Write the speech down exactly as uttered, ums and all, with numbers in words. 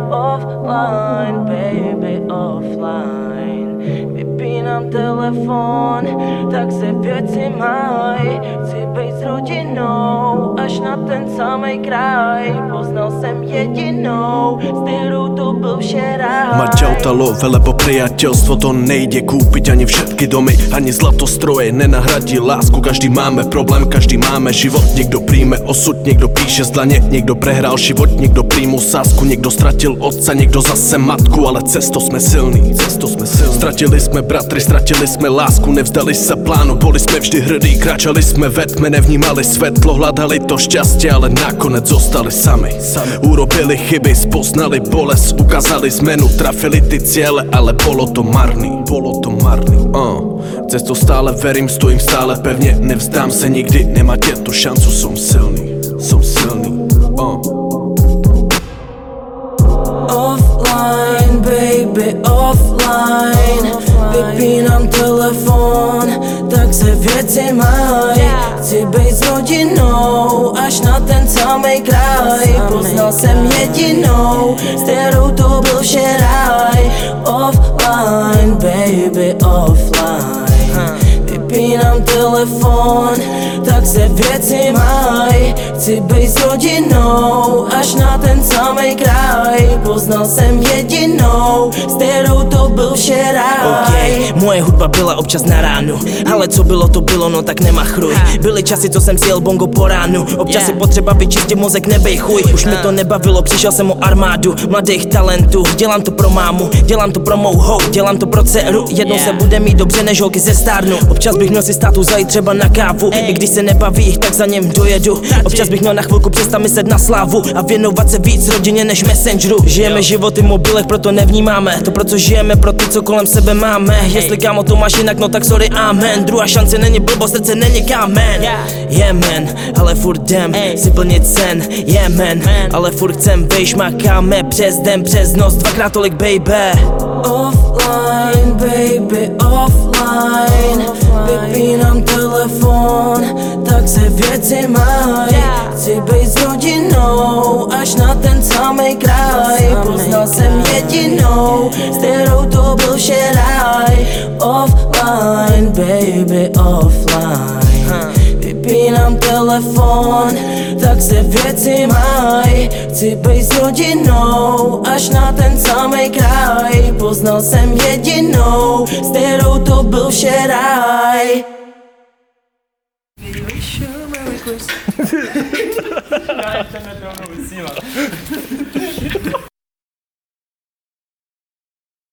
offline, baby, offline. Vypínám telefon, tak se věci mají. Chci být s rodinou, až na ten samej kraj. Poznal jsem jedinou, s kterou to byl včera. Mať autalo, velebo priateľstvo, to nejde kúpiť ani všetky domy, ani zlatostroje nenahradí lásku. Každý máme problém, každý máme život. Niekto príjme osud, niekto píše z dlane, niekto prehrál život, niekto príjmu sásku, niekto stratil otca, niekto zase matku, ale cesto sme silní, cesto sme silní. Stratili sme bratry, stratili sme lásku, nevzdali sa plánu, boli sme vždy hrdí, kráčali sme ve tme, nevnímali svetlo, hľadali to šťastie, ale nakonec zostali sami. Urobili chyby, spoznali bolesť, ukázali zmenu, trafili ty ciele, ale bolo to marný, bolo to marný. Uh. Cesto stále verím, stojím stále pevne, nevzdám se nikdy, nemáte tu šancu, som silný, som silný. Uh. Offline, baby, offline. Vypínám telefon, tak se věci mají. Chci být s rodinou, až na ten samej kraj. Poznal jsem jedinou, s kterou to byl včera. Offline, baby, offline. Vypínám telefon, tak se věci mají. Chci být s rodinou, až na ten samej kraj. Poznal jsem jedinou, s kterou to byl včera. Okay, moje hudba byla občas na ránu, ale co bylo to bylo, no tak nemachruj. Byly časy, co jsem si jel bongo po ránu, občas je potřeba vyčistit mozek, nebej chuj. Už mi to nebavilo, přišel jsem o armádu mladých talentů. Dělám to pro mámu, dělám to pro mou hou, dělám to pro dceru. Jednou se bude mít dobře, než holky ze stárnu. Občas bych měl si státu zajít třeba na kávu, i když se nebaví, tak za něm dojedu. Občas bych měl na chvilku přestat myslet na slávu a věnovat se víc rodině než messengeru. Žijeme životy v mobilech, proto nevnímáme to, pro co žijeme, pro ty, co kolem sebe máme. Jestli kámo to máš jinak, no tak sorry, amen. Druhá šance není blbost, srdce není kámen. Yeah man, ale furt jdem si plnit sen. Yeah man, ale furt chcem, vejš makáme přes den, přes noc, dvakrát tolik baby. Offline, baby, offline. Vypínám telefon, tak se věci mají. Chci být s rodinou, až na ten samej kraj. Poznal jsem jedinou, s kterou to byl včera. Offline, baby, offline. Vypínám telefon, tak se věci mají. Chci být s rodinou, až na ten samej kraj. Poznal jsem jedinou, s kterou to byl včera. Já internet rovnou vysílám.